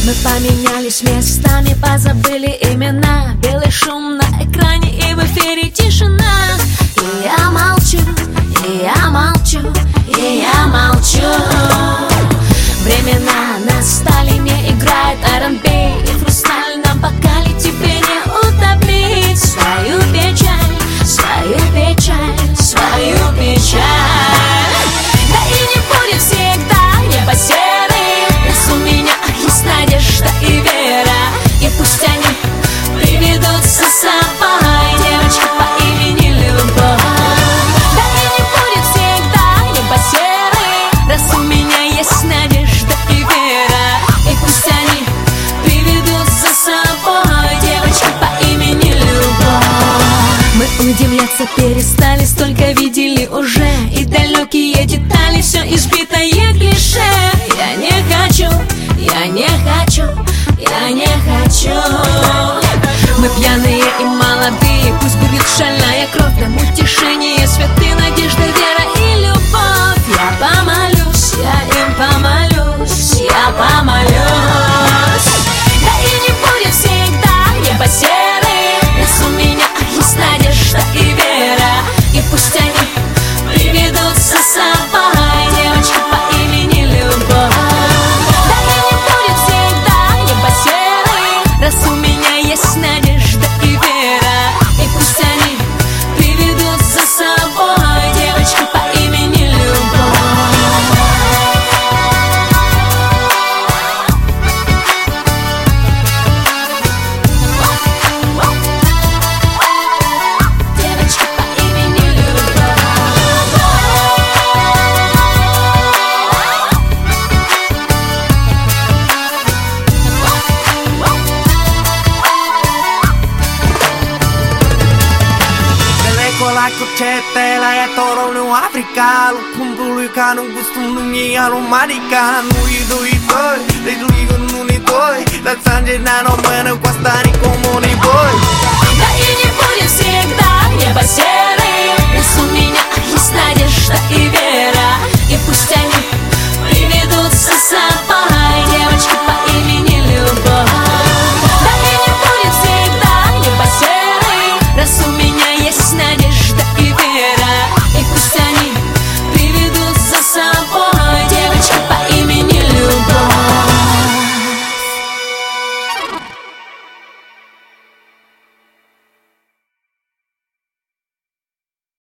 Мы поменялись местами, позабыли имена. Белый шум на экране и в эфире тишина. И я молчу, и я молчу, и я молчу. Времена настали, не играет R&B, и в хрустальном бокале тебе не утопить свою печаль, свою печаль, свою печаль. Да и не будет всегда небо серым, раз у меня есть надежда и вера. И пусть они приведут за собой девочку по имени Любовь. Да и не будет всегда небо серым, раз у меня есть надежда и вера. И пусть они приведут за собой девочку по имени Любовь. Мы удивляться перестали, столько видели уже, и далекие детали, все избитое клише. Я не хочу, я не хочу, я не хочу. Мы пьяные и молодые, пусть будет шальная кровь, нам утешение, святы, надежда, вера и любовь. Я помолюсь, я им помолюсь, я помолюсь. Да и не будет всегда небо серым, раз у меня есть надежда и вера. И пусть они приведут за собой девочку по имени Любовь. Да и не будет всегда небо серым, раз у меня есть надежда и вера. И пусть они приведут за собой девочку по имени Любовь. Девочка по имени Любовь. Pelikola kutsetteellä ja torounu Afrikaa. Lukumpulikaan on kustunut ja lumadikaan. Nui toi toi, leitu liikun nuni toi. Tät sanjit nään on